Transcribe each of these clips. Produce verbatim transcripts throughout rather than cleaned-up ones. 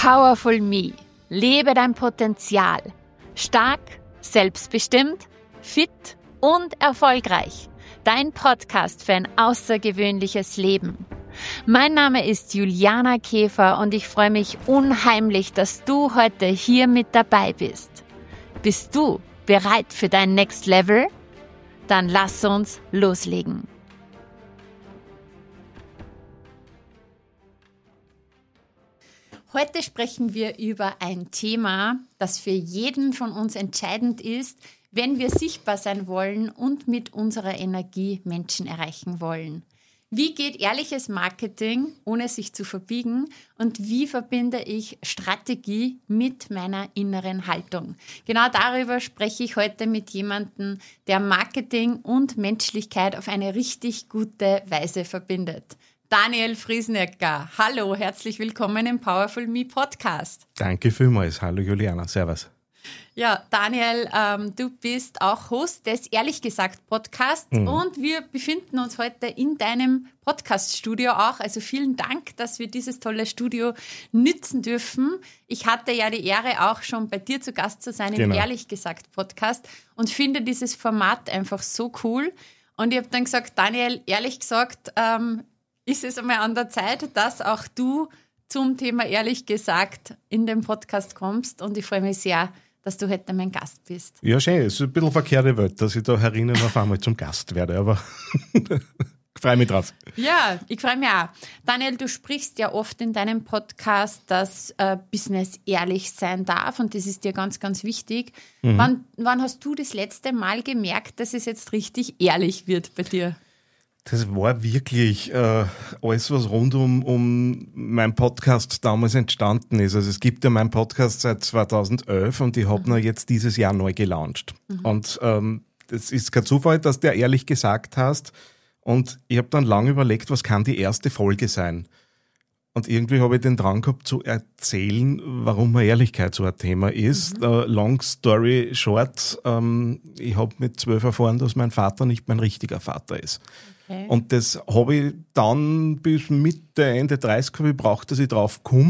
Powerful Me. Lebe dein Potenzial. Stark, selbstbestimmt, fit und erfolgreich. Dein Podcast für ein außergewöhnliches Leben. Mein Name ist Juliana Käfer und ich freue mich unheimlich, dass du heute hier mit dabei bist. Bist du bereit für dein Next Level? Dann lass uns loslegen. Heute sprechen wir über ein Thema, das für jeden von uns entscheidend ist, wenn wir sichtbar sein wollen und mit unserer Energie Menschen erreichen wollen. Wie geht ehrliches Marketing, ohne sich zu verbiegen? Und wie verbinde ich Strategie mit meiner inneren Haltung? Genau darüber spreche ich heute mit jemandem, der Marketing und Menschlichkeit auf eine richtig gute Weise verbindet. Daniel Friesenecker, hallo, herzlich willkommen im Powerful Me Podcast. Danke vielmals, hallo Juliana, servus. Ja, Daniel, ähm, du bist auch Host des Ehrlich gesagt Podcasts mhm. und wir befinden uns heute in deinem Podcast-Studio auch. Also vielen Dank, dass wir dieses tolle Studio nützen dürfen. Ich hatte ja die Ehre, auch schon bei dir zu Gast zu sein im genau. Ehrlich gesagt Podcast und finde dieses Format einfach so cool. Und ich habe dann gesagt, Daniel, ehrlich gesagt, ähm, ist es einmal an der Zeit, dass auch du zum Thema ehrlich gesagt in den Podcast kommst und ich freue mich sehr, dass du heute mein Gast bist. Ja, schön. Es ist ein bisschen verkehrte Welt, dass ich da herinnen auf einmal zum Gast werde, aber ich freue mich drauf. Ja, ich freue mich auch. Daniel, du sprichst ja oft in deinem Podcast, dass äh, Business ehrlich sein darf und das ist dir ganz, ganz wichtig. Mhm. Wann, wann hast du das letzte Mal gemerkt, dass es jetzt richtig ehrlich wird bei dir? Das war wirklich äh, alles, was rund um, um meinen Podcast damals entstanden ist. Also es gibt ja meinen Podcast seit zweitausendelf und ich habe mhm. ihn jetzt dieses Jahr neu gelauncht. Mhm. Und ähm, das ist kein Zufall, dass du ehrlich gesagt hast. Und ich habe dann lange überlegt, was kann die erste Folge sein? Und irgendwie habe ich den Drang gehabt zu erzählen, warum Ehrlichkeit so ein Thema ist. Mhm. Uh, long story short, ähm, ich habe mit zwölf erfahren, dass mein Vater nicht mein richtiger Vater ist. Okay. Und das habe ich dann bis Mitte, Ende dreißig gebraucht, dass ich drauf komme,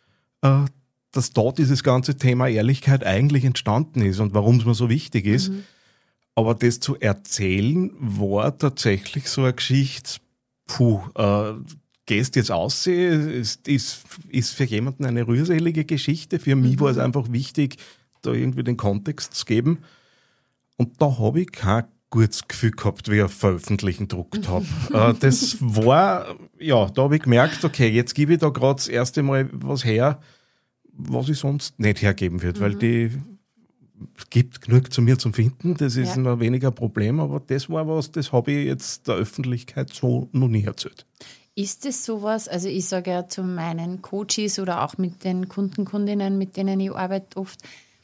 äh, dass da dieses ganze Thema Ehrlichkeit eigentlich entstanden ist und warum es mir so wichtig ist. Mhm. Aber das zu erzählen war tatsächlich so eine Geschichte, puh, äh, gehst jetzt aussehen, ist, ist, ist für jemanden eine rührselige Geschichte. Für mhm. mich war es einfach wichtig, da irgendwie den Kontext zu geben. Und da habe ich kein gutes Gefühl gehabt, wie ich auf Veröffentlichen gedruckt habe. äh, das war, ja, da habe ich gemerkt, okay, jetzt gebe ich da gerade das erste Mal was her, was ich sonst nicht hergeben würde, mhm. weil die es gibt genug zu mir zum Finden, das ist ja. noch weniger ein Problem, aber das war was, das habe ich jetzt der Öffentlichkeit so noch nie erzählt. Ist es sowas, also ich sage ja zu meinen Coaches oder auch mit den Kunden, Kundinnen, mit denen ich arbeite oft,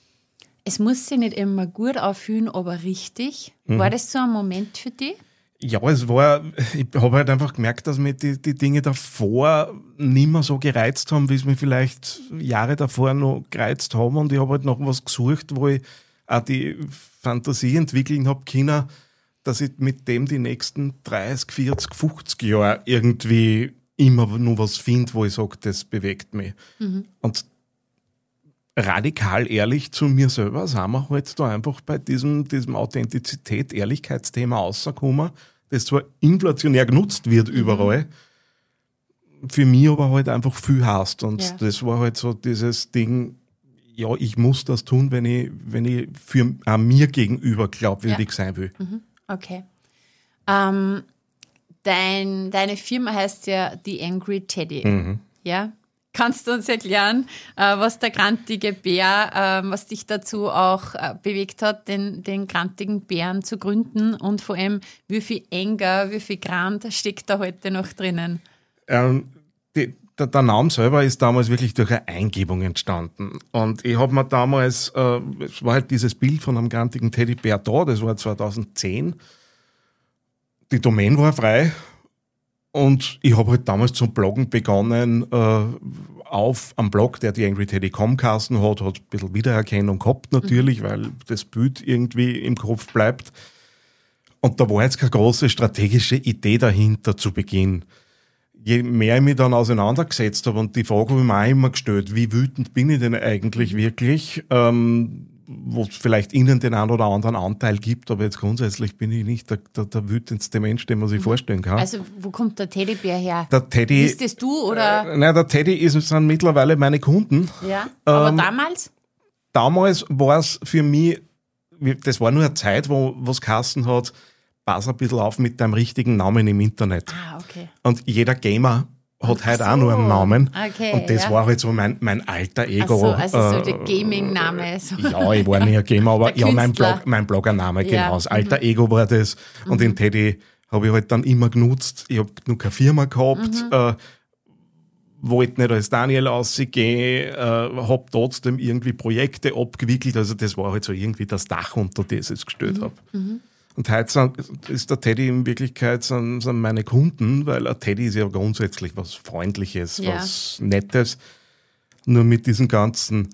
es muss sich nicht immer gut anfühlen, aber richtig. Mhm. War das so ein Moment für dich? Ja, es war, ich habe halt einfach gemerkt, dass mich die, die Dinge davor nicht mehr so gereizt haben, wie es mich vielleicht Jahre davor noch gereizt haben. Und ich habe halt noch was gesucht, wo ich auch die Fantasie entwickeln habe können, dass ich mit dem die nächsten dreißig, vierzig, fünfzig Jahre irgendwie immer nur was finde, wo ich sage, das bewegt mich. Mhm. Und radikal ehrlich zu mir selber sind wir halt da einfach bei diesem, diesem Authentizität, Ehrlichkeitsthema rausgekommen, das zwar inflationär genutzt wird mhm. überall, für mich aber halt einfach viel heißt. Und ja. das war halt so dieses Ding, ja, ich muss das tun, wenn ich, wenn ich für äh, mir gegenüber glaubwürdig ja. sein will. Mhm. Okay. Ähm, dein, deine Firma heißt ja The Angry Teddy. Mhm. Ja? Kannst du uns erklären, äh, was der grantige Bär, äh, was dich dazu auch äh, bewegt hat, den, den grantigen Bären zu gründen und vor allem, wie viel Anger, wie viel Grant steckt da heute noch drinnen? Ähm, die, der, der Name selber ist damals wirklich durch eine Eingebung entstanden. Und ich habe mir damals, äh, es war halt dieses Bild von einem grantigen Teddybär da, das war zweitausendzehn. Die Domain war frei. Und ich habe halt damals zum Bloggen begonnen, äh, auf am Blog, der die Angry Teddy Punkt com geheißen hat, hat ein bisschen Wiedererkennung gehabt natürlich, mhm. weil das Bild irgendwie im Kopf bleibt. Und da war jetzt keine große strategische Idee dahinter zu Beginn. je mehr ich mich dann auseinandergesetzt habe, und die Frage habe ich mir auch immer gestellt, wie wütend bin ich denn eigentlich wirklich, ähm, wo es vielleicht innen den einen oder anderen Anteil gibt, aber jetzt grundsätzlich bin ich nicht der, der, der wütendste Mensch, den man sich mhm. vorstellen kann. Also wo kommt der Teddybär her? Der Teddy, bist das du oder? Äh, nein, der Teddy ist, sind mittlerweile meine Kunden. Ja, aber ähm, damals? Damals war es für mich, das war nur eine Zeit, wo es geheißen hat, pass ein bisschen auf mit deinem richtigen Namen im Internet. Ah, okay. Und jeder Gamer hat Ach heute so. auch nur einen Namen. Okay, und das ja. war halt so mein, mein alter Ego. Ach so, also so äh, der Gaming-Name. So. Ja, ich war nicht ein Gamer, aber ja, mein, Künstler. Blog, mein Bloggername, Ja, genau. Das alter mhm. Ego war das. Und Mhm. den Teddy habe ich halt dann immer genutzt. Ich habe noch keine Firma gehabt, Mhm. äh, wollte nicht als Daniel rausgehen, äh, habe trotzdem irgendwie Projekte abgewickelt. Also das war halt so irgendwie das Dach, unter das ich es gestellt Mhm. habe. Mhm. Und heute sind, ist der Teddy in Wirklichkeit sind, sind meine Kunden, weil ein Teddy ist ja grundsätzlich was Freundliches, Ja. was Nettes. Nur mit diesen ganzen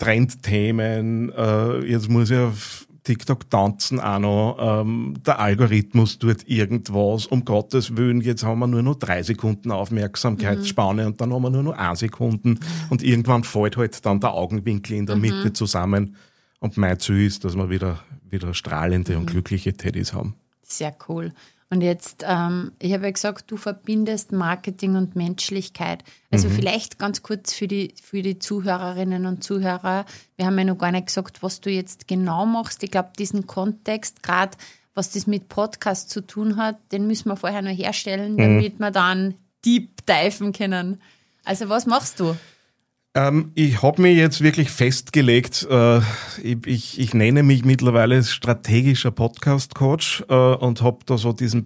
Trendthemen, äh, jetzt muss ich auf TikTok tanzen auch noch, ähm, der Algorithmus tut irgendwas, um Gottes Willen, jetzt haben wir nur noch drei Sekunden Aufmerksamkeitsspanne mhm. und dann haben wir nur noch eine Sekunden mhm. und irgendwann fällt halt dann der Augenwinkel in der mhm. Mitte zusammen. Und mein Ziel ist, dass wir wieder, wieder strahlende mhm. und glückliche Teddys haben. Sehr cool. Und jetzt, ähm, ich habe ja gesagt, du verbindest Marketing und Menschlichkeit. Also mhm. vielleicht ganz kurz für die, für die Zuhörerinnen und Zuhörer. Wir haben ja noch gar nicht gesagt, was du jetzt genau machst. Ich glaube, diesen Kontext, gerade was das mit Podcast zu tun hat, den müssen wir vorher noch herstellen, damit mhm. wir dann deep diven können. Also was machst du? Ähm, ich habe mich jetzt wirklich festgelegt, äh, ich, ich, ich nenne mich mittlerweile strategischer Podcast-Coach äh, und habe da so diesen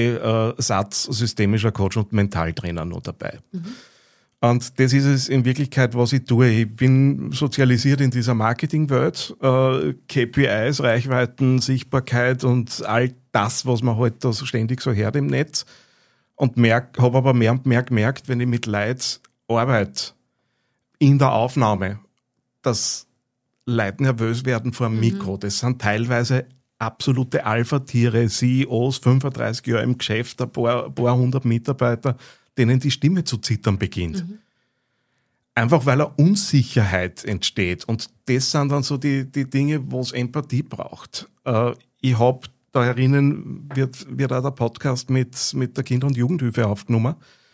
Beisatz systemischer Coach und Mentaltrainer noch dabei. Mhm. Und das ist es in Wirklichkeit, was ich tue. Ich bin sozialisiert in dieser Marketingwelt, äh, K P Is, Reichweiten, Sichtbarkeit und all das, was man halt da so ständig so hört im Netz. Und habe aber mehr und mehr gemerkt, wenn ich mit Leuten arbeite, in der Aufnahme, dass Leute nervös werden vor dem mhm. Mikro. Das sind teilweise absolute Alpha-Tiere, C E Os, fünfunddreißig Jahre im Geschäft, ein paar, ein paar hundert Mitarbeiter, denen die Stimme zu zittern beginnt. Mhm. Einfach weil eine Unsicherheit entsteht. Und das sind dann so die, die Dinge, wo es Empathie braucht. Äh, ich habe da herinnen, wird, wird auch der Podcast mit, mit der Kinder- und Jugendhilfe aufgenommen.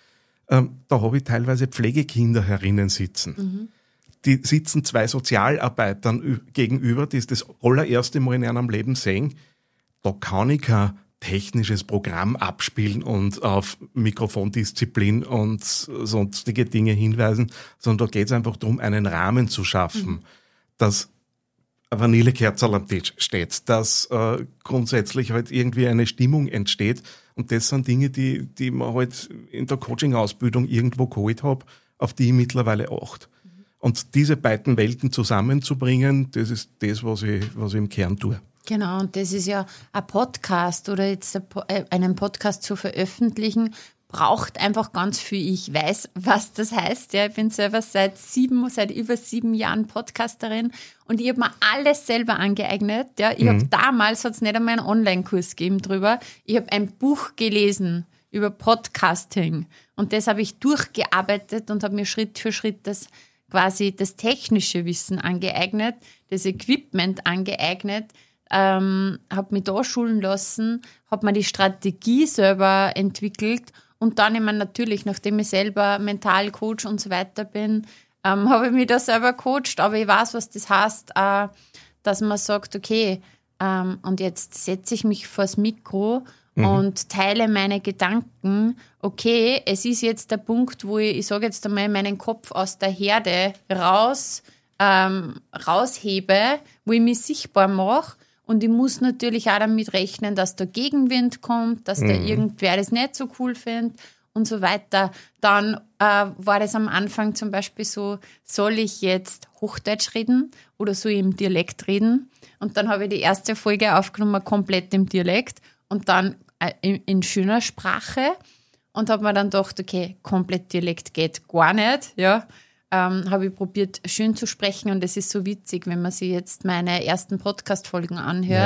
Ähm, da habe ich teilweise Pflegekinder herinnen sitzen. Mhm. Die sitzen zwei Sozialarbeitern gegenüber, die es das allererste Mal in ihrem Leben sehen. Da kann ich kein technisches Programm abspielen und auf Mikrofondisziplin und sonstige Dinge hinweisen, sondern da geht es einfach darum, einen Rahmen zu schaffen, mhm. dass eine Vanillekerze am Tisch steht, dass äh, grundsätzlich halt irgendwie eine Stimmung entsteht. Und das sind Dinge, die, die man halt in der Coaching-Ausbildung irgendwo geholt habe, auf die ich mittlerweile achte. Mhm. Und diese beiden Welten zusammenzubringen, das ist das, was ich, was ich im Kern tue. Genau, und das ist ja ein Podcast oder jetzt einen Podcast zu veröffentlichen, braucht einfach ganz viel. Ich weiß, was das heißt. Ja, ich bin selber seit sieben, seit über sieben Jahren Podcasterin und ich habe mir alles selber angeeignet. Ja, ich mhm. habe damals, hat es nicht einmal einen Online-Kurs gegeben drüber. Ich habe ein Buch gelesen über Podcasting und das habe ich durchgearbeitet und habe mir Schritt für Schritt das quasi das technische Wissen angeeignet, das Equipment angeeignet. Ähm, habe mich da schulen lassen, habe mir die Strategie selber entwickelt und dann immer natürlich, nachdem ich selber Mentalcoach und so weiter bin, ähm, habe ich mich da selber coacht, aber ich weiß, was das heißt, äh, dass man sagt, okay, ähm, und jetzt setze ich mich vors Mikro mhm. und teile meine Gedanken. Okay, es ist jetzt der Punkt, wo ich, ich sage jetzt einmal, meinen Kopf aus der Herde raus, ähm, raushebe, wo ich mich sichtbar mache. Und ich muss natürlich auch damit rechnen, dass da Gegenwind kommt, dass mhm. da irgendwer das nicht so cool findet und so weiter. Dann äh, war das am Anfang zum Beispiel so, soll ich jetzt Hochdeutsch reden oder soll ich im Dialekt reden? Und dann habe ich die erste Folge aufgenommen, komplett im Dialekt und dann äh, in, in schöner Sprache und habe mir dann gedacht, okay, komplett Dialekt geht gar nicht, ja. Ähm, habe ich probiert, schön zu sprechen und es ist so witzig, wenn man sich jetzt meine ersten Podcast-Folgen anhört, ja, ja.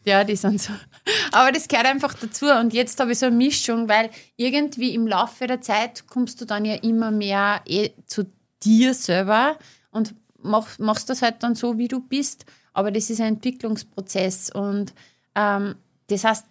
Ja, die sind so. Aber das gehört einfach dazu. Und jetzt habe ich so eine Mischung, weil irgendwie im Laufe der Zeit kommst du dann ja immer mehr eh zu dir selber und mach, machst das halt dann so, wie du bist. Aber das ist ein Entwicklungsprozess. Und ähm, das heißt,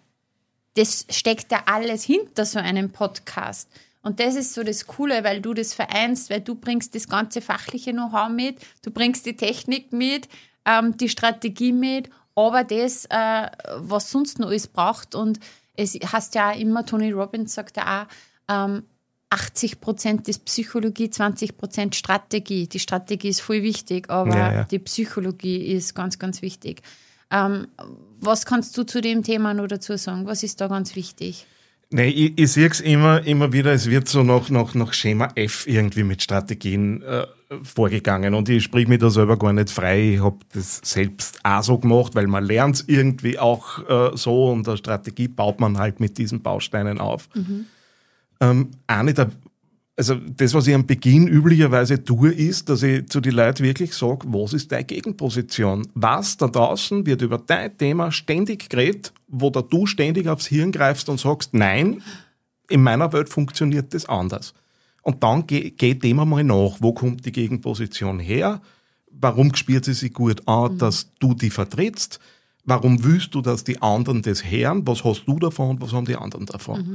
das steckt ja alles hinter so einem Podcast. Und das ist so das Coole, weil du das vereinst, weil du bringst das ganze fachliche Know-how mit, du bringst die Technik mit, ähm, die Strategie mit, aber das, äh, was sonst noch alles braucht. Und es heißt ja auch immer, Tony Robbins sagt ja auch, ähm, achtzig Prozent ist Psychologie, zwanzig Prozent Strategie. Die Strategie ist voll wichtig, aber ja, ja. die Psychologie ist ganz, ganz wichtig. Ähm, was kannst du zu dem Thema noch dazu sagen? Was ist da ganz wichtig? Nee, ich, ich sehe es immer, immer wieder, es wird so nach, nach, nach Schema F irgendwie mit Strategien äh, vorgegangen und ich sprich mich da selber gar nicht frei. Ich habe das selbst auch so gemacht, weil man lernt es irgendwie auch äh, so und eine Strategie baut man halt mit diesen Bausteinen auf. Mhm. Ähm, eine der Also das, was ich am Beginn üblicherweise tue, ist, dass ich zu den Leuten wirklich sage, was ist deine Gegenposition? Was da draußen wird über dein Thema ständig geredet, wo da du ständig aufs Hirn greifst und sagst, nein, in meiner Welt funktioniert das anders. Und dann geh, geh dem einmal nach, wo kommt die Gegenposition her? Warum spürt sie sich gut an, mhm. dass du die vertrittst? Warum willst du, dass die anderen das hören? Was hast du davon? Was haben die anderen davon? Mhm.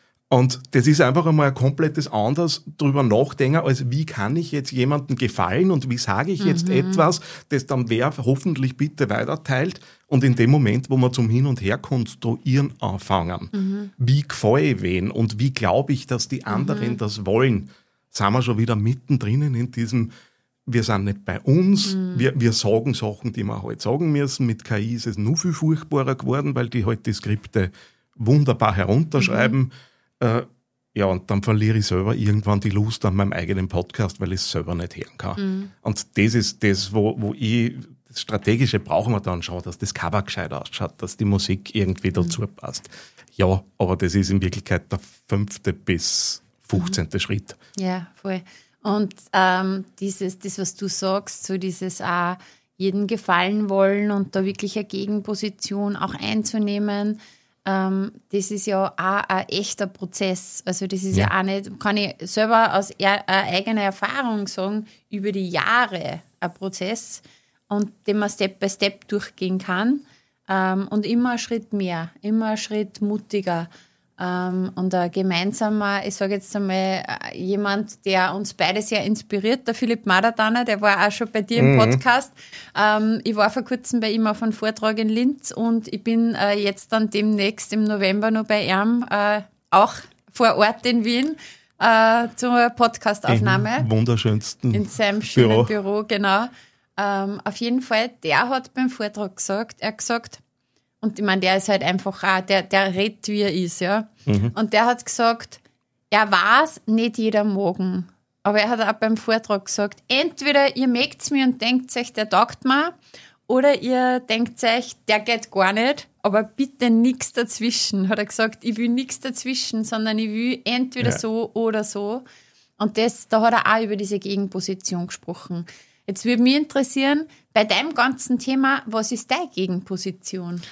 Und das ist einfach einmal ein komplettes anderes drüber nachdenken, als wie kann ich jetzt jemandem gefallen und wie sage ich jetzt mhm. etwas, das dann wer hoffentlich bitte weiterteilt. Und in dem Moment, wo wir zum Hin und Her konstruieren anfangen, mhm. wie gefalle ich wen und wie glaube ich, dass die anderen mhm. das wollen, sind wir schon wieder mittendrin in diesem, wir sind nicht bei uns, mhm. wir, wir sagen Sachen, die wir halt sagen müssen. Mit K I ist es nur viel furchtbarer geworden, weil die halt die Skripte wunderbar herunterschreiben. Mhm. Äh, ja, und dann verliere ich selber irgendwann die Lust an meinem eigenen Podcast, weil ich es selber nicht hören kann. Mhm. Und das ist das, wo, wo ich, das Strategische brauchen wir dann schon, dass das Cover gescheit ausschaut, dass die Musik irgendwie dazu mhm. passt. Ja, aber das ist in Wirklichkeit der fünfte bis fünfzehnte Mhm. Schritt. Ja, voll. Und ähm, dieses, das, was du sagst, so dieses auch jedem gefallen wollen und da wirklich eine Gegenposition auch einzunehmen, Ähm, das ist ja auch ein echter Prozess. Also das ist ja, ja auch nicht, kann ich selber aus er, äh, eigener Erfahrung sagen, über die Jahre ein Prozess und den man Step by Step durchgehen kann ähm, und immer einen Schritt mehr, immer einen Schritt mutiger ähm, und ein gemeinsamer, ich sage jetzt einmal, jemand, der uns beide sehr inspiriert, der Philipp Madertaner, der war auch schon bei dir im Podcast. Mhm. Ähm, ich war vor kurzem bei ihm auf einem Vortrag in Linz und ich bin äh, jetzt dann demnächst im November noch bei ihm, äh, auch vor Ort in Wien, äh, zur Podcastaufnahme. Im wunderschönsten In seinem schönen Büro, Büro genau. Ähm, auf jeden Fall, der hat beim Vortrag gesagt, er hat gesagt, und ich meine, der ist halt einfach auch, der, der redet, wie er ist, ja. Mhm. Und der hat gesagt, er weiß, nicht jeder mag ihn. Aber er hat auch beim Vortrag gesagt, entweder ihr mögt mir und denkt euch, der taugt mir, oder ihr denkt euch, der geht gar nicht, aber bitte nichts dazwischen. Hat er gesagt, ich will nichts dazwischen, sondern ich will entweder ja. so oder so. Und das, da hat er auch über diese Gegenposition gesprochen. Jetzt würde mich interessieren, bei deinem ganzen Thema, was ist deine Gegenposition?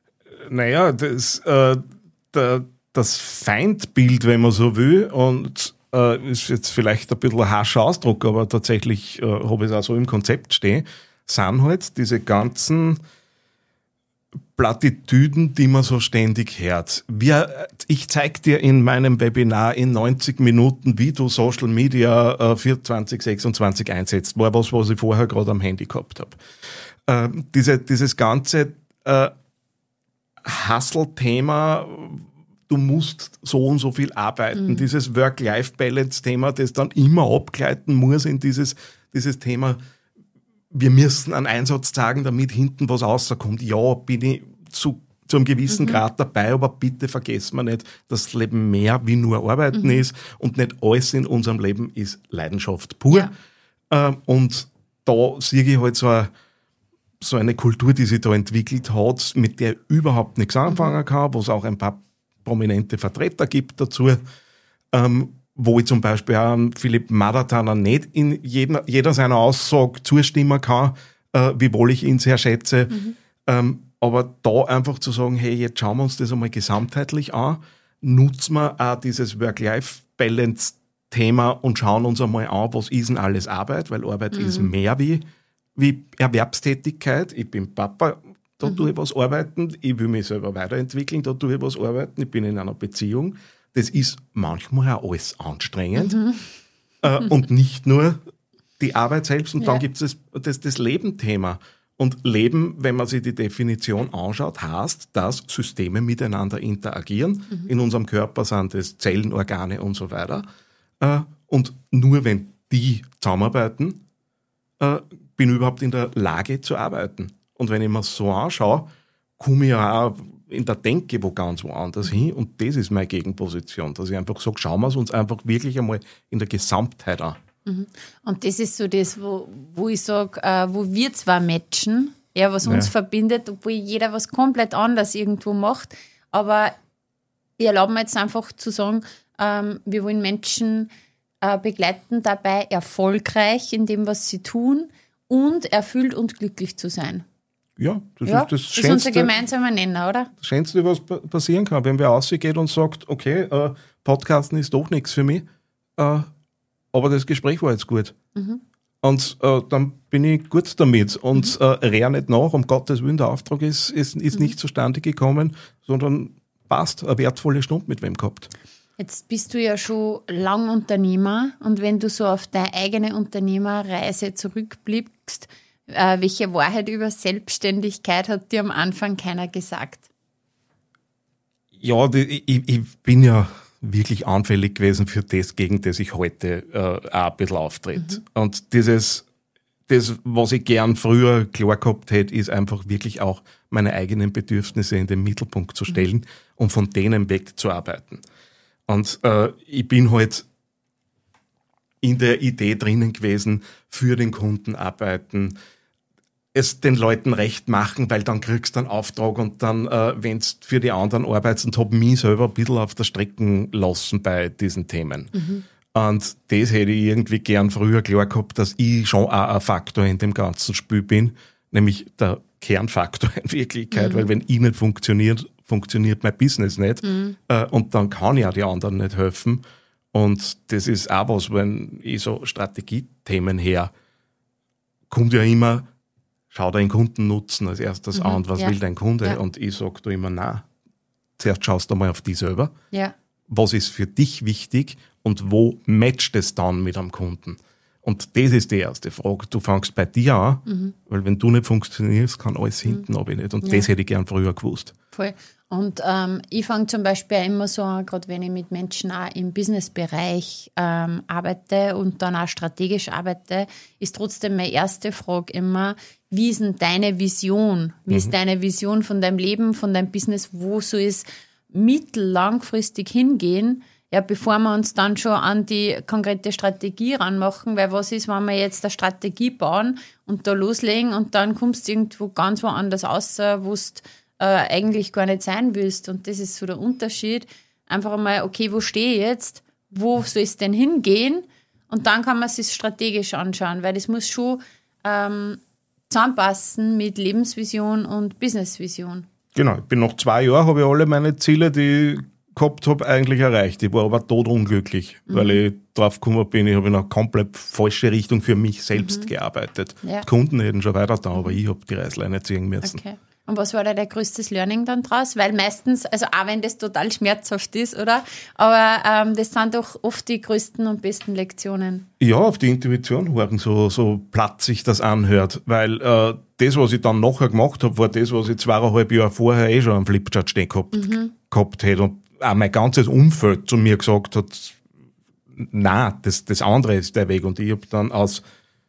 Naja, das, äh, der, das Feindbild, wenn man so will, und äh, ist jetzt vielleicht ein bisschen ein harscher Ausdruck, aber tatsächlich äh, habe ich es auch so im Konzept stehen, sind halt diese ganzen Plattitüden, die man so ständig hört. Wir, ich zeige dir in meinem Webinar in neunzig Minuten, wie du Social Media äh, für zwanzig sechsundzwanzig einsetzt. War was, was ich vorher gerade am Handy gehabt habe. Äh, diese, dieses ganze äh, Hustle-Thema, du musst so und so viel arbeiten. Mhm. Dieses Work-Life-Balance-Thema, das dann immer abgleiten muss in dieses, dieses Thema, wir müssen einen Einsatz zeigen, damit hinten was rauskommt. Ja, bin ich zu, zu einem gewissen mhm. Grad dabei, aber bitte vergessen wir nicht, dass das Leben mehr wie nur Arbeiten mhm. ist und nicht alles in unserem Leben ist Leidenschaft pur. Ja. Und da sehe ich halt so eine so eine Kultur, die sich da entwickelt hat, mit der überhaupt nichts anfangen kann, wo es auch ein paar prominente Vertreter gibt dazu, ähm, wo ich zum Beispiel auch Philipp Madertaner nicht in jeder, jeder seiner Aussage zustimmen kann, äh, wiewohl ich ihn sehr schätze. Mhm. Ähm, Aber da einfach zu sagen, hey, jetzt schauen wir uns das einmal gesamtheitlich an, nutzen wir auch dieses Work-Life-Balance-Thema und schauen uns einmal an, was ist denn alles Arbeit, weil Arbeit mhm. ist mehr wie, wie Erwerbstätigkeit. Ich bin Papa, da mhm. tue ich was arbeiten, ich will mich selber weiterentwickeln, da tue ich was arbeiten, ich bin in einer Beziehung. Das ist manchmal auch alles anstrengend mhm. äh, und nicht nur die Arbeit selbst. Und ja. dann gibt es das, das, das Leben-Thema. Und Leben, wenn man sich die Definition anschaut, heißt, dass Systeme miteinander interagieren. Mhm. In unserem Körper sind es Zellen, Organe und so weiter. Und nur wenn die zusammenarbeiten, bin ich überhaupt in der Lage zu arbeiten. Und wenn ich mir so anschaue, komme ich ja auch in der Denke wo ganz woanders hin. Und das ist meine Gegenposition, dass ich einfach sage, schauen wir es uns einfach wirklich einmal in der Gesamtheit an. Und das ist so das, wo, wo ich sage, äh, wo wir zwar matchen, ja, was uns ja. verbindet, obwohl jeder was komplett anderes irgendwo macht, aber ich erlaube mir jetzt einfach zu sagen, ähm, wir wollen Menschen äh, begleiten, dabei erfolgreich in dem, was sie tun und erfüllt und glücklich zu sein. Ja, das ja, ist das, das Schönste, ist unser gemeinsamer Nenner, oder? Das Schönste, was passieren kann, wenn wer rausgeht und sagt, okay, äh, Podcasten ist doch nichts für mich, äh, aber das Gespräch war jetzt gut. Mhm. Und äh, dann bin ich gut damit und mhm. äh, rehr nicht nach, um Gottes Willen, der Auftrag ist, ist, ist mhm. nicht zustande gekommen, sondern passt, eine wertvolle Stunde mit wem gehabt. Jetzt bist du ja schon lang Unternehmer und wenn du so auf deine eigene Unternehmerreise zurückblickst, äh, welche Wahrheit über Selbstständigkeit hat dir am Anfang keiner gesagt? Ja, die, ich, ich bin ja wirklich anfällig gewesen für das, gegen das ich heute äh, auch ein bisschen auftrete. Mhm. Und dieses, das, was ich gern früher klar gehabt hätte, ist einfach wirklich auch meine eigenen Bedürfnisse in den Mittelpunkt zu stellen mhm. und von denen wegzuarbeiten. Und äh, ich bin halt in der Idee drinnen gewesen, für den Kunden arbeiten, es den Leuten recht machen, weil dann kriegst du einen Auftrag und dann, äh, wenn du für die anderen arbeitest, und habe mich selber ein bisschen auf der Strecke lassen bei diesen Themen. Mhm. Und das hätte ich irgendwie gern früher klar gehabt, dass ich schon auch ein Faktor in dem ganzen Spiel bin, nämlich der Kernfaktor in Wirklichkeit, mhm. weil wenn ich nicht funktioniert, funktioniert mein Business nicht mhm. äh, und dann kann ich auch die anderen nicht helfen. Und das ist auch was, wenn ich so Strategiethemen her, kommt ja immer, schau deinen Kundennutzen als erstes mhm, an, was ja. will dein Kunde? Ja. Und ich sage da immer, nein, zuerst schaust du mal auf dich selber. Ja. Was ist für dich wichtig und wo matcht es dann mit einem Kunden? Und das ist die erste Frage. Du fängst bei dir an, mhm. weil wenn du nicht funktionierst, kann alles hinten mhm. ab nicht. Und ja. das hätte ich gern früher gewusst. Voll. Und ähm, ich fange zum Beispiel auch immer so an, gerade wenn ich mit Menschen auch im Businessbereich ähm, arbeite und dann auch strategisch arbeite, ist trotzdem meine erste Frage immer, wie ist denn deine Vision? Wie mhm. ist deine Vision von deinem Leben, von deinem Business? Wo soll es mittellangfristig hingehen? Ja, bevor wir uns dann schon an die konkrete Strategie ranmachen, weil was ist, wenn wir jetzt eine Strategie bauen und da loslegen und dann kommst du irgendwo ganz woanders raus, wo du äh, eigentlich gar nicht sein willst. Und das ist so der Unterschied. Einfach einmal, okay, wo stehe ich jetzt? Wo soll es denn hingehen? Und dann kann man es sich strategisch anschauen, weil das muss schon ähm, zusammenpassen mit Lebensvision und Businessvision. Genau, ich bin nach zwei Jahren, habe ich alle meine Ziele, die ich gehabt habe, eigentlich erreicht. Ich war aber todunglücklich, mhm. weil ich drauf gekommen bin, ich habe in eine komplett falsche Richtung für mich selbst mhm. gearbeitet. Ja. Die Kunden hätten schon weiter da, aber ich habe die Reißleine ziehen müssen. Okay. Und was war da dein größtes Learning dann draus? Weil meistens, also auch wenn das total schmerzhaft ist, oder? Aber ähm, das sind doch oft die größten und besten Lektionen. Ja, auf die Intuition hören, so, so platt sich das anhört. Weil äh, das, was ich dann nachher gemacht habe, war das, was ich zweieinhalb Jahre vorher eh schon am Flipchart stehen gehabt, mhm. gehabt hätte. Und auch mein ganzes Umfeld zu mir gesagt hat, nein, das, das andere ist der Weg. Und ich habe dann aus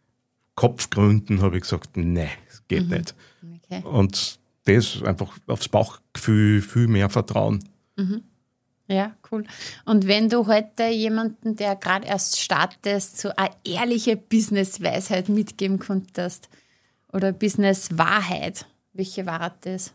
Kopfgründen habe ich gesagt, nein, das geht mhm. nicht. Okay. Und das einfach aufs Bauchgefühl viel mehr Vertrauen. Mhm. Ja, cool. Und wenn du heute jemanden, der gerade erst startet, so eine ehrliche Business-Weisheit mitgeben konntest oder Business-Wahrheit, welche war das?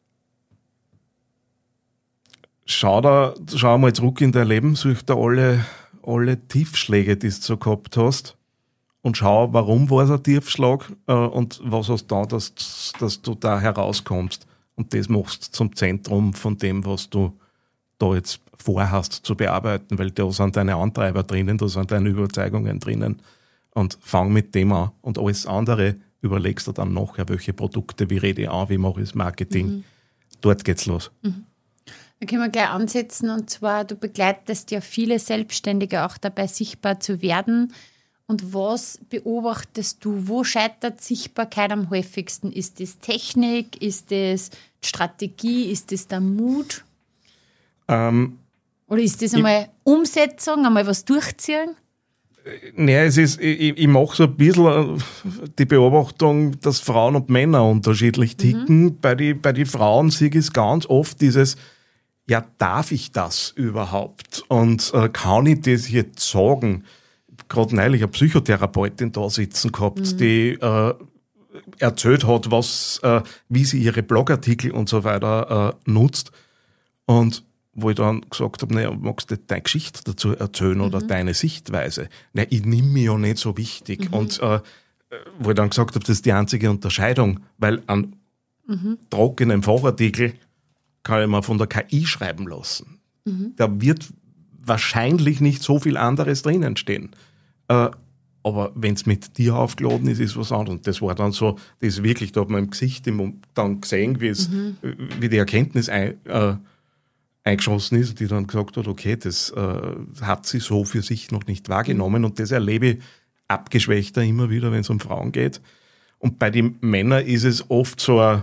Schau, da, schau mal zurück in dein Leben, such da alle, alle Tiefschläge, die du so gehabt hast und schau, warum war es ein Tiefschlag äh, und was hast du da, dass, dass du da herauskommst. und das machst du zum Zentrum von dem, was du da jetzt vorhast zu bearbeiten, weil da sind deine Antreiber drinnen, da sind deine Überzeugungen drinnen. Und fang mit dem an. Und alles andere überlegst du dann nachher, welche Produkte, wie rede ich an, wie mache ich das Marketing. Mhm. Dort geht's los. Mhm. Da können wir gleich ansetzen, und zwar, du begleitest ja viele Selbstständige auch dabei, sichtbar zu werden. Und was beobachtest du? Wo scheitert Sichtbarkeit am häufigsten? Ist das Technik? Ist das Strategie? Ist das der Mut? Ähm, Oder ist das einmal Umsetzung, einmal was durchziehen? Naja, es ist, ich, ich mache so ein bisschen die Beobachtung, dass Frauen und Männer unterschiedlich ticken. Mhm. Bei den bei die Frauen sehe ich es ganz oft dieses, ja, darf ich das überhaupt? Und äh, kann ich das jetzt sagen? Gerade neulich eine Psychotherapeutin da sitzen gehabt, mhm. die äh, erzählt hat, was, äh, wie sie ihre Blogartikel und so weiter äh, nutzt. Und wo ich dann gesagt habe, naja, magst du deine Geschichte dazu erzählen oder mhm. deine Sichtweise? Naja, ich nehme mich ja nicht so wichtig. Mhm. Und äh, wo ich dann gesagt habe, das ist die einzige Unterscheidung, weil an mhm. trockenen Fachartikel kann ich mir von der K I schreiben lassen. Mhm. Da wird wahrscheinlich nicht so viel anderes drinnen stehen. Äh, aber wenn es mit dir aufgeladen ist, ist was anderes. Und das war dann so, das ist wirklich, da hat man im Gesicht dann gesehen, wie, es, mhm. wie die Erkenntnis ein, äh, eingeschossen ist, die dann gesagt hat, okay, das äh, hat sie so für sich noch nicht wahrgenommen, und das erlebe ich abgeschwächter immer wieder, wenn es um Frauen geht. Und bei den Männern ist es oft so ein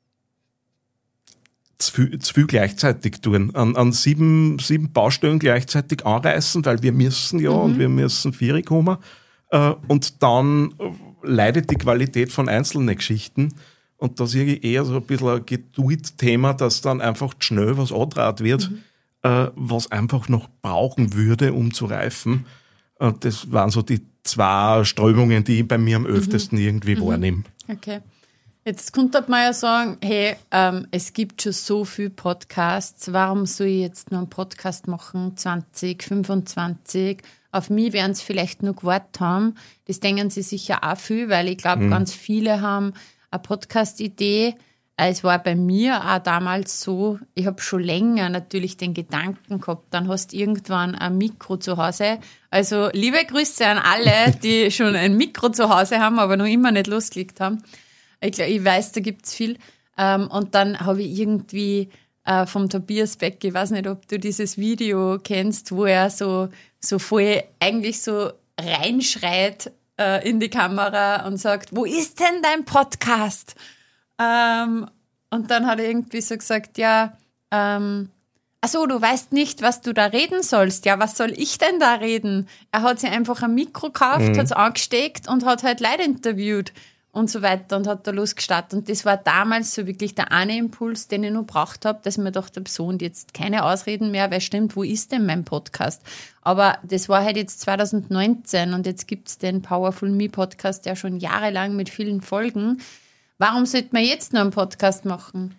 zu viel, zu viel gleichzeitig tun, an, an sieben, sieben Baustellen gleichzeitig anreißen, weil wir müssen ja mhm. und wir müssen vier kommen, äh, und dann leidet die Qualität von einzelnen Geschichten. Und da sehe ich eher so ein bisschen ein Geduld-Thema, dass dann einfach schnell was andraht wird, mhm. äh, was einfach noch brauchen würde, um zu reifen. Und das waren so die zwei Strömungen, die ich bei mir am öftesten mhm. irgendwie mhm. wahrnehme. Okay. Jetzt könnte man ja sagen, hey, ähm, es gibt schon so viele Podcasts, warum soll ich jetzt noch einen Podcast machen, zwanzig, fünfundzwanzig? Auf mich werden sie vielleicht noch gewartet haben. Das denken sie sicher auch viel, weil ich glaube, mhm. ganz viele haben eine Podcast-Idee. Es war bei mir auch damals so, ich habe schon länger natürlich den Gedanken gehabt, dann hast du irgendwann ein Mikro zu Hause. Also liebe Grüße an alle, die schon ein Mikro zu Hause haben, aber noch immer nicht losgelegt haben. Ich, glaub, ich weiß, da gibt's viel. Und dann habe ich irgendwie vom Tobias Beck, ich weiß nicht, ob du dieses Video kennst, wo er so, so voll eigentlich so reinschreit in die Kamera und sagt, wo ist denn dein Podcast? Ähm, und dann hat er irgendwie so gesagt, ja, ähm, ach so, du weißt nicht, was du da reden sollst. Ja, was soll ich denn da reden? Er hat sich einfach ein Mikro gekauft, mhm. hat es angesteckt und hat halt Leute interviewt und so weiter und hat da losgestartet. Und das war damals so wirklich der eine Impuls, den ich noch gebraucht habe, dass ich mir dachte, so, und jetzt keine Ausreden mehr, weil stimmt, wo ist denn mein Podcast? Aber das war halt jetzt zwanzig neunzehn und jetzt gibt's den Powerful Me Podcast ja schon jahrelang mit vielen Folgen. Warum sollte man jetzt noch einen Podcast machen?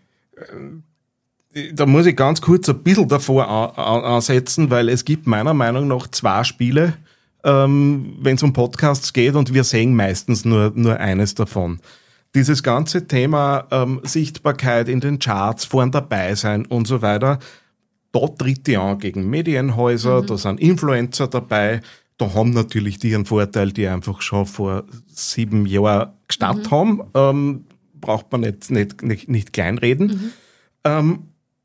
Da muss ich ganz kurz ein bisschen davor ansetzen, weil es gibt meiner Meinung nach zwei Spiele, ähm, wenn es um Podcasts geht, und wir sehen meistens nur, nur eines davon. Dieses ganze Thema ähm, Sichtbarkeit in den Charts, vorn dabei sein und so weiter, da tritt die an gegen Medienhäuser, mhm. da sind Influencer dabei, da haben natürlich die einen Vorteil, die einfach schon vor sieben Jahren gestartet mhm. haben, ähm, braucht man nicht, nicht, nicht, nicht kleinreden. Mhm. Ähm,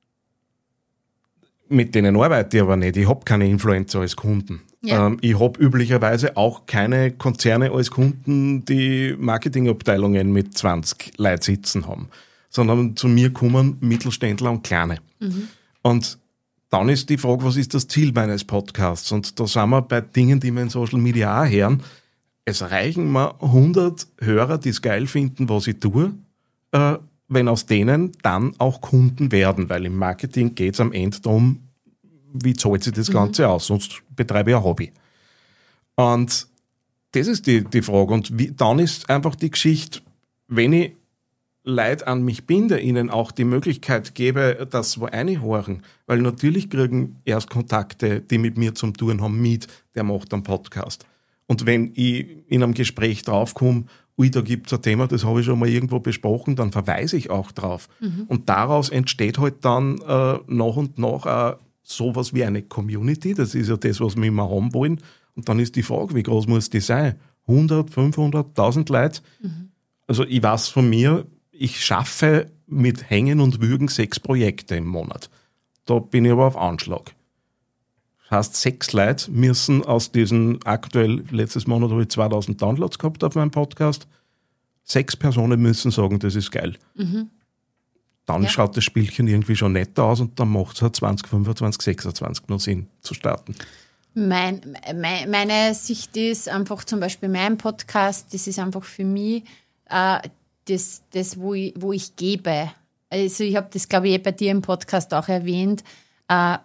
mit denen arbeite ich aber nicht, ich habe keine Influencer als Kunden. Ja. Ähm, ich habe üblicherweise auch keine Konzerne als Kunden, die Marketingabteilungen mit zwanzig Leuten sitzen haben, sondern zu mir kommen Mittelständler und Kleine. Mhm. Und dann ist die Frage, was ist das Ziel meines Podcasts? Und da sind wir bei Dingen, die wir in Social Media auch hören. Es reichen mir hundert Hörer, die es geil finden, was ich tue, äh, wenn aus denen dann auch Kunden werden, weil im Marketing geht es am Ende darum, wie zahlt sich das Ganze mhm. aus, sonst betreibe ich ein Hobby. Und das ist die, die Frage. Und wie, dann ist einfach die Geschichte, wenn ich Leute an mich binde, ihnen auch die Möglichkeit gebe, dass wir reinhören, weil natürlich kriegen Erstkontakte, die mit mir zum Tun haben, mit, der macht einen Podcast. Und wenn ich in einem Gespräch draufkomme ui, da gibt es ein Thema, das habe ich schon mal irgendwo besprochen, dann verweise ich auch drauf. Mhm. Und daraus entsteht halt dann äh, nach und nach auch sowas wie eine Community. Das ist ja das, was wir immer haben wollen. Und dann ist die Frage, wie groß muss die sein? hundert, fünfhundert, tausend Leute? Mhm. Also ich weiß von mir, ich schaffe mit Hängen und Würgen sechs Projekte im Monat. Da bin ich aber auf Anschlag. Das heißt, sechs Leute müssen aus diesen aktuell, letztes Monat habe ich zweitausend Downloads gehabt auf meinem Podcast, sechs Personen müssen sagen, das ist geil. Mhm. Dann ja. schaut das Spielchen irgendwie schon netter aus und dann macht es halt zwanzig, fünfundzwanzig, sechsundzwanzig noch Sinn zu starten. Mein, mein, meine Sicht ist einfach zum Beispiel mein Podcast, das ist einfach für mich äh, das, das wo, ich, wo ich gebe. Also ich habe das, glaube ich, eh bei dir im Podcast auch erwähnt. Äh,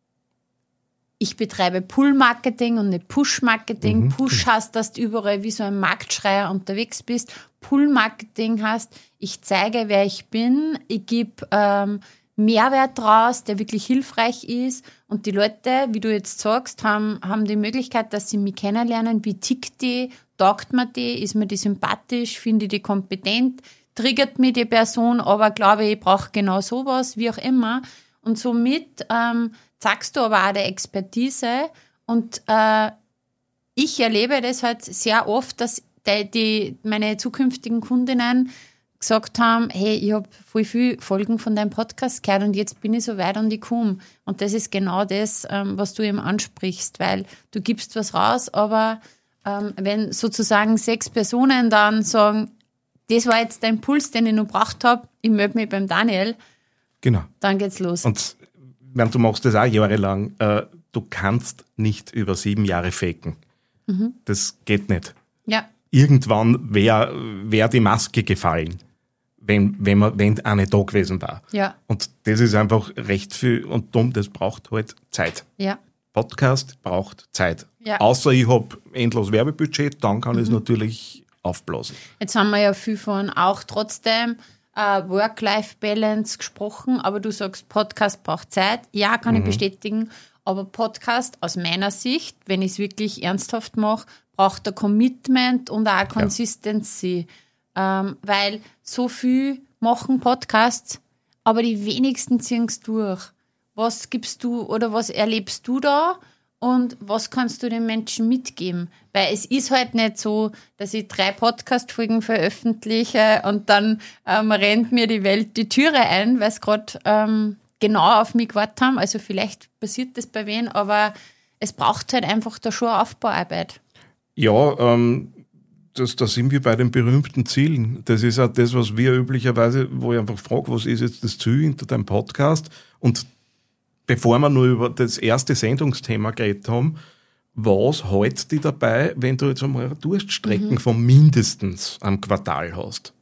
ich betreibe Pull-Marketing und nicht Push-Marketing. Mhm. Push heißt, dass du überall wie so ein Marktschreier unterwegs bist. Pull-Marketing heißt, ich zeige, wer ich bin. Ich gebe ähm, Mehrwert draus, der wirklich hilfreich ist. Und die Leute, wie du jetzt sagst, haben, haben die Möglichkeit, dass sie mich kennenlernen. Wie tickt die? Taugt mir die? Ist mir die sympathisch? Finde ich die kompetent? Triggert mich die Person? Aber glaube ich, ich brauche genau sowas, wie auch immer. Und somit ähm, zeigst du aber auch die Expertise. Und äh, ich erlebe das halt sehr oft, dass die, die meine zukünftigen Kundinnen gesagt haben, hey, ich habe voll viele Folgen von deinem Podcast gehört und jetzt bin ich so weit und ich komme. Und das ist genau das, ähm, was du eben ansprichst, weil du gibst was raus, aber ähm, wenn sozusagen sechs Personen dann sagen, das war jetzt der Impuls, den ich noch gebraucht habe, ich melde mich beim Daniel, genau. Dann geht's los. Und wenn du machst das auch jahrelang, äh, du kannst nicht über sieben Jahre faken. Mhm. Das geht nicht. Ja. Irgendwann wäre wär die Maske gefallen, wenn, wenn, man, wenn eine da gewesen war. Ja. Und das ist einfach recht viel und dumm, das braucht halt Zeit. Ja. Podcast braucht Zeit. Ja. Außer ich habe endlos Werbebudget, dann kann ich es natürlich aufblasen. Jetzt haben wir ja viel von auch trotzdem äh, Work-Life-Balance gesprochen, aber du sagst, Podcast braucht Zeit. Ja, kann mhm. ich bestätigen. Aber Podcast aus meiner Sicht, wenn ich es wirklich ernsthaft mache, braucht ein Commitment und auch eine Consistency. Ja. Ähm, weil so viel machen Podcasts, aber die wenigsten ziehen es durch. Was gibst du oder was erlebst du da und was kannst du den Menschen mitgeben? Weil es ist halt nicht so, dass ich drei Podcast-Folgen veröffentliche und dann ähm, rennt mir die Welt die Türe ein, weil es gerade ähm, genau auf mich gewartet haben. Also vielleicht passiert das bei wen, aber es braucht halt einfach da schon Aufbauarbeit. Ja, ähm, das, da sind wir bei den berühmten Zielen. Das ist auch das, was wir üblicherweise, wo ich einfach frage, was ist jetzt das Ziel hinter deinem Podcast? Und bevor wir nur über das erste Sendungsthema geredet haben, was hält dich dabei, wenn du jetzt einmal Durststrecken mhm. von mindestens einem Quartal hast?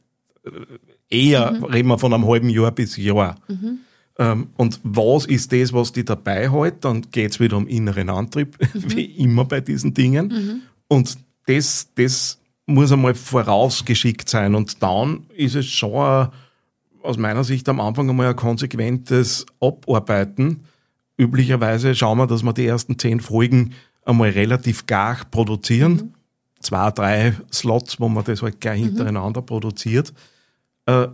Eher mhm. reden wir von einem halben Jahr bis Jahr. Mhm. Ähm, und was ist das, was dich dabei hält? Dann geht es wieder um inneren Antrieb, mhm. wie immer bei diesen Dingen. Mhm. Und das, das muss einmal vorausgeschickt sein. Und dann ist es schon ein, aus meiner Sicht am Anfang einmal ein konsequentes Abarbeiten. Üblicherweise schauen wir, dass wir die ersten zehn Folgen einmal relativ gar produzieren. Mhm. Zwei, drei Slots, wo man das halt gleich mhm. hintereinander produziert. Äh,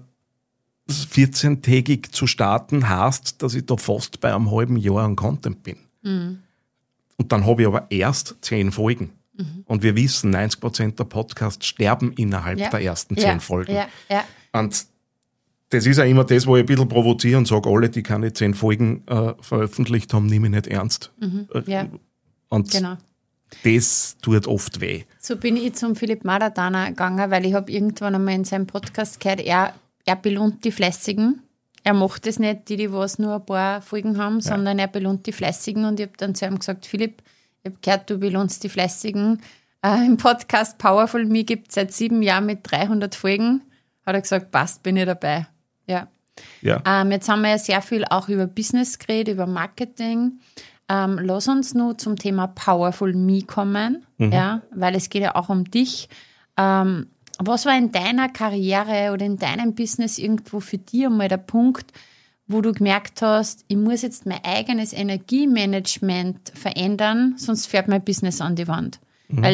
vierzehntägig zu starten heißt, dass ich da fast bei einem halben Jahr an Content bin. Mhm. Und dann habe ich aber erst zehn Folgen. Mhm. Und wir wissen, neunzig Prozent der Podcasts sterben innerhalb ja. der ersten zehn ja. Folgen. Ja. Ja. Und das ist ja immer das, wo ich ein bisschen provoziere und sage, alle, die keine zehn Folgen äh, veröffentlicht haben, nehme ich nicht ernst. Mhm. Ja. Und genau. das tut oft weh. So bin ich zum Philipp Maratana gegangen, weil ich habe irgendwann einmal in seinem Podcast gehört, er, er belohnt die Fleißigen. Er macht es nicht, die, die was nur ein paar Folgen haben, ja. sondern er belohnt die Fleißigen. Und ich habe dann zu ihm gesagt, Philipp, ich habe gehört, du belohnst die Fleißigen. Äh, Im Podcast Powerful Me gibt es seit sieben Jahren mit dreihundert Folgen. Hat er gesagt, passt, bin ich dabei. Ja. ja. Ähm, jetzt haben wir ja sehr viel auch über Business geredet, über Marketing. Ähm, lass uns nur zum Thema Powerful Me kommen, mhm. ja, weil es geht ja auch um dich. Ähm, was war in deiner Karriere oder in deinem Business irgendwo für dich einmal der Punkt, wo du gemerkt hast, ich muss jetzt mein eigenes Energiemanagement verändern, sonst fährt mein Business an die Wand? Mhm. Weil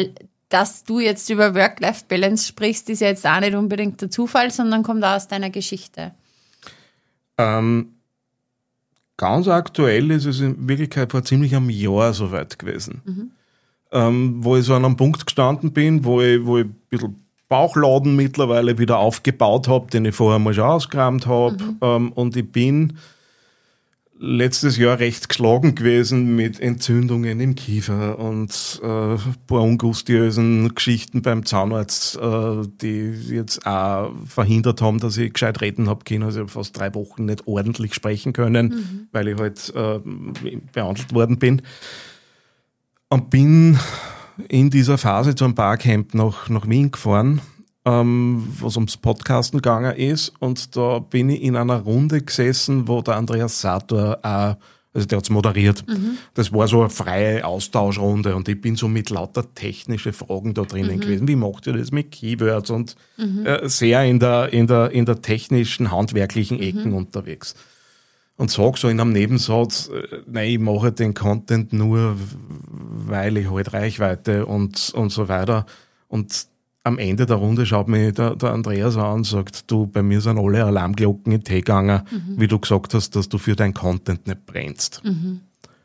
dass du jetzt über Work-Life-Balance sprichst, ist ja jetzt auch nicht unbedingt der Zufall, sondern kommt auch aus deiner Geschichte. Ähm, ganz aktuell ist es in Wirklichkeit vor ziemlich einem Jahr so weit gewesen, mhm. ähm, wo ich so an einem Punkt gestanden bin, wo ich, wo ich ein bisschen Bauchladen mittlerweile wieder aufgebaut habe, den ich vorher mal schon ausgeräumt habe. Mhm. Ähm, und ich bin letztes Jahr recht geschlagen gewesen mit Entzündungen im Kiefer und äh, ein paar ungustiösen Geschichten beim Zahnarzt, äh, die jetzt auch verhindert haben, dass ich gescheit reden habe können. Also ich habe fast drei Wochen nicht ordentlich sprechen können, mhm. weil ich halt äh, behandelt worden bin. Und bin in dieser Phase zu einem Barcamp nach, nach Wien gefahren, ähm, was ums Podcasten gegangen ist. Und da bin ich in einer Runde gesessen, wo der Andreas Sator auch, also der hat's moderiert. Mhm. Das war so eine freie Austauschrunde und ich bin so mit lauter technische Fragen da drinnen mhm. gewesen. Wie macht ihr das mit Keywords? Und mhm. äh, sehr in der, in der, in der technischen, handwerklichen Ecken mhm. unterwegs. Und sag so in einem Nebensatz, äh, nein, ich mache den Content nur, weil ich halt Reichweite und, und so weiter. Und am Ende der Runde schaut mich der, der Andreas an und sagt, du, bei mir sind alle Alarmglocken in Tee gegangen, mhm. wie du gesagt hast, dass du für dein Content nicht brennst. Mhm.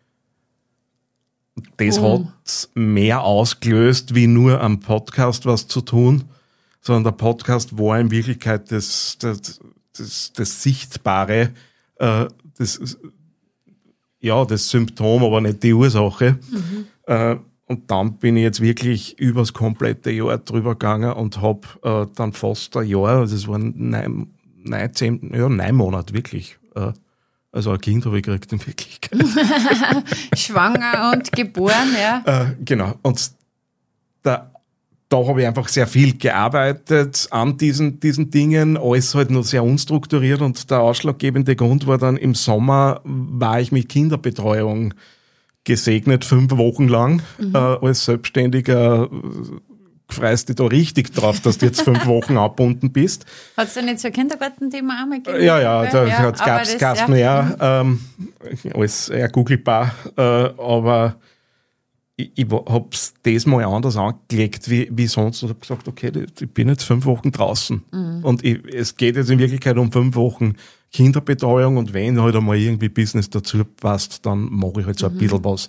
Das oh. hat mehr ausgelöst, wie nur am Podcast was zu tun, sondern der Podcast war in Wirklichkeit das, das, das, das Sichtbare, äh, das, ja, das Symptom, aber nicht die Ursache. Mhm. Äh, Und dann bin ich jetzt wirklich übers komplette Jahr drüber gegangen und habe äh, dann fast ein Jahr, also es waren neun, neun, zehn, ja, neun Monate wirklich. Äh, also ein Kind habe ich gekriegt in Wirklichkeit. Schwanger und geboren, ja. Äh, genau. Und da, da habe ich einfach sehr viel gearbeitet an diesen, diesen Dingen, alles halt noch sehr unstrukturiert und der ausschlaggebende Grund war dann im Sommer, war ich mit Kinderbetreuung gesegnet, fünf Wochen lang. Mhm. Äh, als Selbstständiger freust du da richtig drauf, dass du jetzt fünf Wochen abgebunden bist. Hat es da nicht so ein Kindergartenthema auch mal gegeben? Ja, ja, da ja, gab es ja. mehr. Ähm, alles eher googelbar. Äh, aber ich, ich habe es diesmal anders angelegt wie, wie sonst und habe gesagt, okay, ich bin jetzt fünf Wochen draußen. Mhm. Und ich, es geht jetzt in Wirklichkeit um fünf Wochen Kinderbetreuung und wenn halt einmal irgendwie Business dazu passt, dann mache ich halt so ein mhm. bisschen was.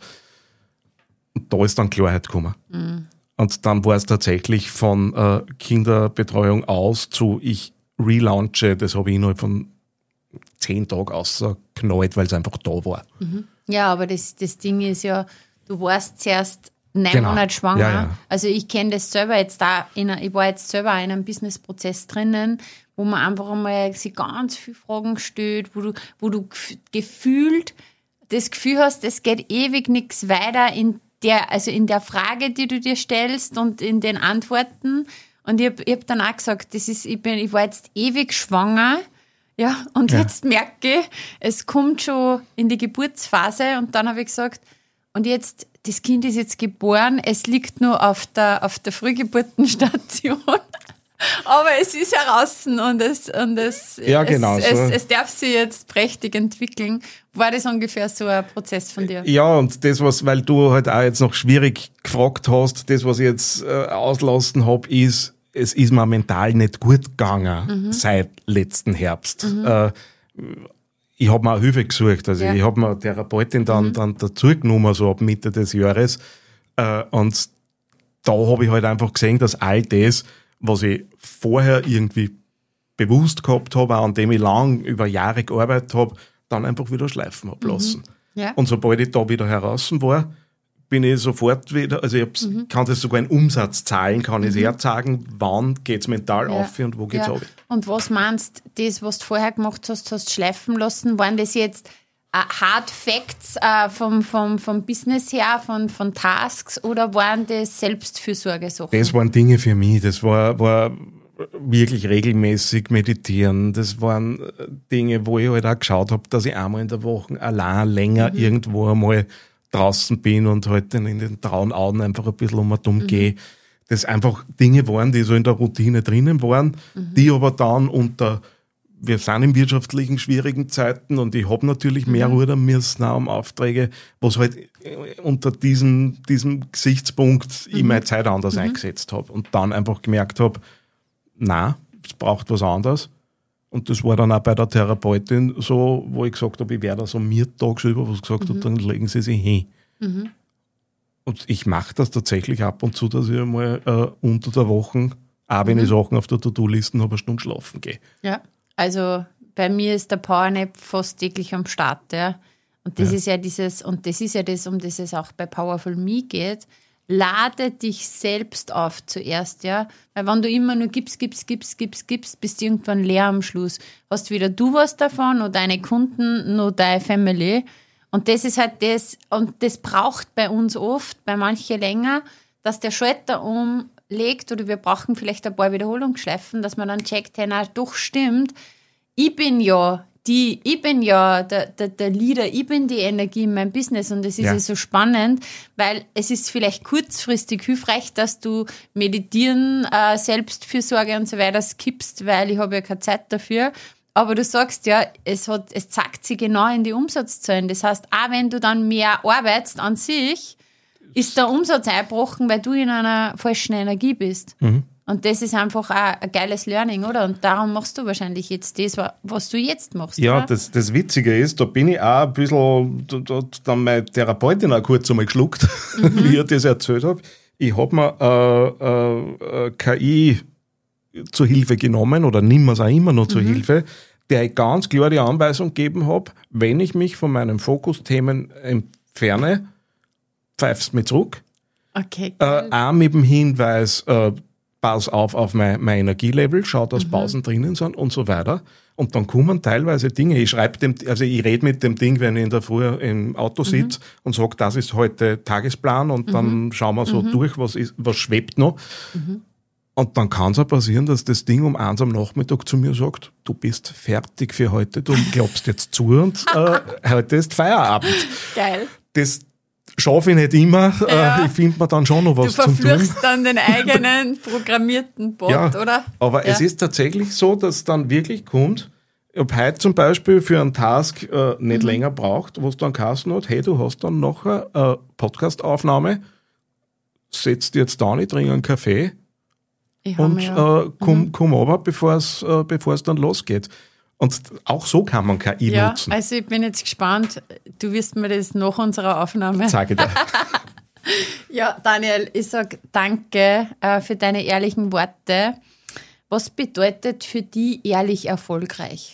Und da ist dann Klarheit gekommen. Mhm. Und dann war es tatsächlich von äh, Kinderbetreuung aus zu ich relaunche, das habe ich innerhalb von zehn Tagen ausgeknallt, weil es einfach da war. Mhm. Ja, aber das, das Ding ist ja, du warst zuerst neun genau. Monate schwanger. Ja, ja. Also ich kenne das selber jetzt da, in einer, ich war jetzt selber in einem Businessprozess drinnen, wo man einfach einmal sich ganz viele Fragen stellt, wo du, wo du gefühlt das Gefühl hast, es geht ewig nichts weiter in der, also in der Frage, die du dir stellst und in den Antworten. Und ich habe ich hab dann auch gesagt, das ist, ich bin, ich war jetzt ewig schwanger, ja, und ja. jetzt merke ich, es kommt schon in die Geburtsphase und dann habe ich gesagt, und jetzt, das Kind ist jetzt geboren, es liegt nur auf der, auf der Frühgeburtenstation. Aber es ist heraus und es, und es, ja, genau, es, so. es, es darf sich jetzt prächtig entwickeln. War das ungefähr so ein Prozess von dir? Ja, und das, was, weil du halt auch jetzt noch schwierig gefragt hast, das, was ich jetzt äh, auslassen habe, ist, es ist mir mental nicht gut gegangen mhm. seit letzten Herbst. Mhm. Äh, ich habe mir auch Hilfe gesucht. Also ja. ich habe mir eine Therapeutin dann, mhm. dann dazu genommen, so ab Mitte des Jahres. Äh, und da habe ich halt einfach gesehen, dass all das, was ich vorher irgendwie bewusst gehabt habe, auch an dem ich lang über Jahre gearbeitet habe, dann einfach wieder schleifen habe lassen. Mhm. Ja. Und sobald ich da wieder heraus war, bin ich sofort wieder, also ich mhm. kann das sogar in Umsatzzahlen, kann ich es mhm. herzagen, wann geht's mental ja. auf und wo geht's ja. auf. Und was meinst du, das, was du vorher gemacht hast, hast schleifen lassen, waren das jetzt uh, Hard Facts uh, vom, vom, vom Business her, von, von Tasks, oder waren das Selbstfürsorge-Sachen? Das waren Dinge für mich, das war, war wirklich regelmäßig meditieren, das waren Dinge, wo ich halt auch geschaut habe, dass ich einmal in der Woche allein länger mhm. irgendwo einmal draußen bin und halt in den trauen Augen einfach ein bisschen um und um mhm. gehe. Das einfach Dinge waren, die so in der Routine drinnen waren, mhm. die aber dann unter wir sind in wirtschaftlichen schwierigen Zeiten und ich habe natürlich mehr Mhm. rudern müssen auch um Aufträge, was halt unter diesem, diesem Gesichtspunkt ich meine Zeit anders eingesetzt habe und dann einfach gemerkt habe, nein, es braucht was anderes. Und das war dann auch bei der Therapeutin so, wo ich gesagt habe, ich werde so mir tagsüber was gesagt habe, dann legen sie sich hin. Mhm. Und ich mache das tatsächlich ab und zu, dass ich einmal äh, unter der Woche, auch wenn ich Sachen auf der To-Do-Liste habe, eine Stunde schlafen gehe. Ja, also bei mir ist der Powernap fast täglich am Start, ja. Und das Ja. ist ja dieses, und das ist ja das, um das es auch bei Powerful Me geht. Lade dich selbst auf zuerst, ja. Weil wenn du immer nur gibst, gibst, gibst, gibst, gibst, bist du irgendwann leer am Schluss. Hast weder du was davon, noch deine Kunden, noch deine Family. Und das ist halt das, und das braucht bei uns oft, bei manchen länger, dass der Schalter umlegt oder wir brauchen vielleicht ein paar Wiederholungsschleifen, dass man dann checkt, hey, na, doch stimmt. Ich bin ja die, ich bin ja der, der, der Leader, ich bin die Energie in meinem Business und es ist Ja. ja so spannend, weil es ist vielleicht kurzfristig hilfreich, dass du meditieren, äh, Selbstfürsorge und so weiter skippst, weil ich habe ja keine Zeit dafür. Aber du sagst ja, es hat, es zeigt sich genau in die Umsatzzahlen. Das heißt, auch wenn du dann mehr arbeitest an sich, ist der Umsatz eingebrochen, weil du in einer falschen Energie bist. Mhm. Und das ist einfach auch ein geiles Learning, oder? Und darum machst du wahrscheinlich jetzt das, was du jetzt machst, Ja, oder? das, das Witzige ist, da bin ich auch ein bisschen, da, da hat dann meine Therapeutin auch kurz einmal geschluckt, wie ich das erzählt habe. Ich habe mir äh, äh, K I zur Hilfe genommen oder nimm es auch immer noch zur Hilfe, der ich ganz klar die Anweisung gegeben habe, wenn ich mich von meinen Fokusthemen entferne, pfeifst mich zurück. Okay, Äh, geil. auch mit dem Hinweis, äh, pass auf auf mein, mein Energielevel, schau, dass Pausen drinnen sind und so weiter. Und dann kommen teilweise Dinge, ich schreibe dem, also ich rede mit dem Ding, wenn ich in der Früh im Auto sitze und sage, das ist heute Tagesplan und dann schauen wir so durch, was ist, was schwebt noch. Und dann kann es auch passieren, dass das Ding um eins am Nachmittag zu mir sagt, du bist fertig für heute, du klappst jetzt zu und äh, heute ist Feierabend. Geil. Das schaffe ich nicht immer. Ja. Äh, ich finde mir dann schon noch Du was zum Tun. verfluchst dann den eigenen programmierten Bot, Ja, oder? aber ja. es ist tatsächlich so, dass dann wirklich kommt, ob heute zum Beispiel für einen Task äh, nicht länger braucht, wo es dann geheißen hat, hey, du hast dann nachher eine Podcast-Aufnahme, setzt jetzt da nicht, trink einen Kaffee Ich hab und mir ja, äh, komm, komm runter, bevor es äh, bevor es dann losgeht. Und auch so kann man K I ja, nutzen. also ich bin jetzt gespannt. Du wirst mir das nach unserer Aufnahme. Sage ich dir. Ja, Daniel, ich sag danke äh, für deine ehrlichen Worte. Was bedeutet für die ehrlich erfolgreich?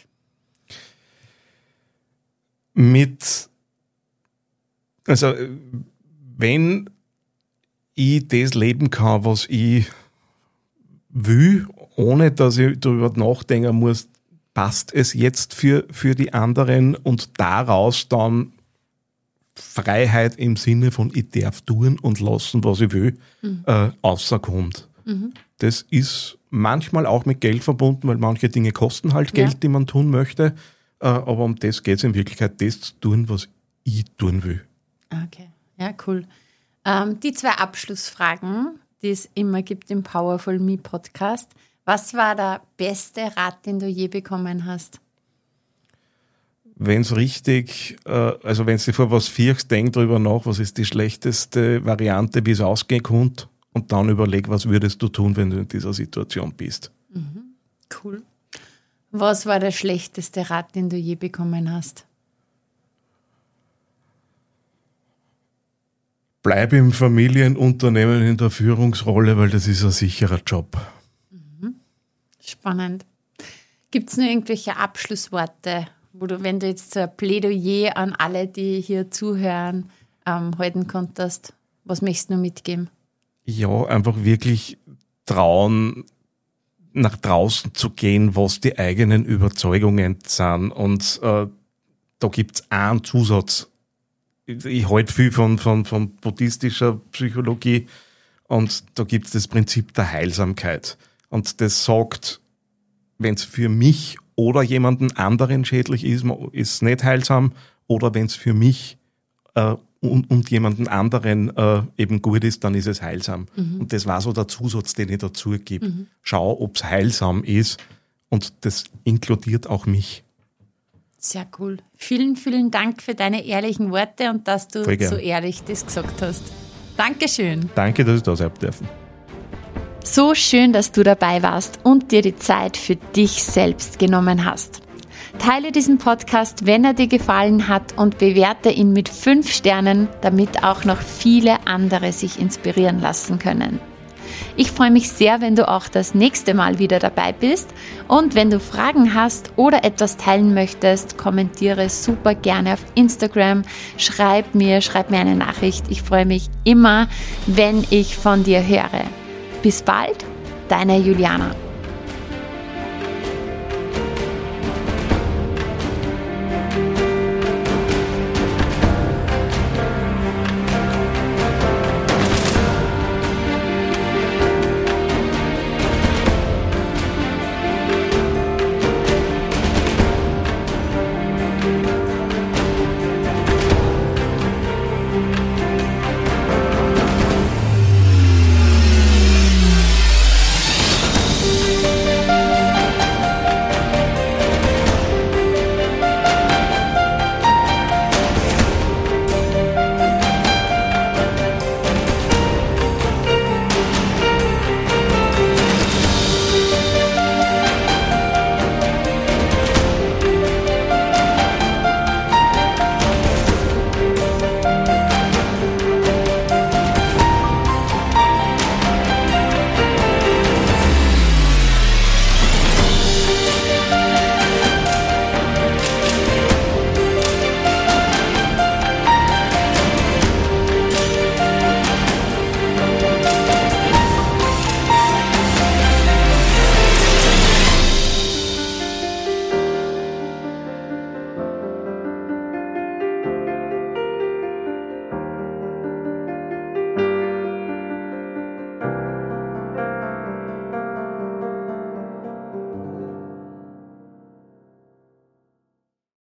Mit, also wenn ich das leben kann, was ich will, ohne dass ich darüber nachdenken muss, passt es jetzt für, für die anderen und daraus dann Freiheit im Sinne von ich darf tun und lassen, was ich will, mhm. äh, rauskommt. Mhm. Das ist manchmal auch mit Geld verbunden, weil manche Dinge kosten halt Geld, ja. die man tun möchte. Äh, aber um das geht es in Wirklichkeit, das zu tun, was ich tun will. Okay, ja, cool. Ähm, die zwei Abschlussfragen, die es immer gibt im Powerful Me Podcast. Was war der beste Rat, den du je bekommen hast? Wenn es richtig, äh, also wenn du vor was fürchst, denk drüber nach, was ist die schlechteste Variante, wie es ausgehen könnte und dann überleg, was würdest du tun, wenn du in dieser Situation bist. Mhm. Cool. Was war der schlechteste Rat, den du je bekommen hast? Bleib im Familienunternehmen in der Führungsrolle, weil das ist ein sicherer Job. Mhm. Spannend. Gibt es noch irgendwelche Abschlussworte, wo du, wenn du jetzt so ein Plädoyer an alle, die hier zuhören, ähm, halten konntest, was möchtest du noch mitgeben? Ja, einfach wirklich trauen, nach draußen zu gehen, was die eigenen Überzeugungen sind. Und äh, da gibt es einen Zusatz. Ich halte viel von, von, von buddhistischer Psychologie und da gibt es das Prinzip der Heilsamkeit. Und das sagt, wenn es für mich oder jemanden anderen schädlich ist, ist es nicht heilsam. Oder wenn es für mich äh, und, und jemanden anderen äh, eben gut ist, dann ist es heilsam. Mhm. Und das war so der Zusatz, den ich dazu gebe. Mhm. Schau, ob es heilsam ist Und das inkludiert auch mich. Sehr cool. Vielen, vielen Dank für deine ehrlichen Worte und dass du so ehrlich das gesagt hast. Dankeschön. Danke, dass ich da sein dürfen. So schön, dass du dabei warst und dir die Zeit für dich selbst genommen hast. Teile diesen Podcast, wenn er dir gefallen hat, und bewerte ihn mit fünf Sternen, damit auch noch viele andere sich inspirieren lassen können. Ich freue mich sehr, wenn du auch das nächste Mal wieder dabei bist, und wenn du Fragen hast oder etwas teilen möchtest, kommentiere super gerne auf Instagram, schreib mir, schreib mir eine Nachricht. Ich freue mich immer, wenn ich von dir höre. Bis bald, deine Juliana.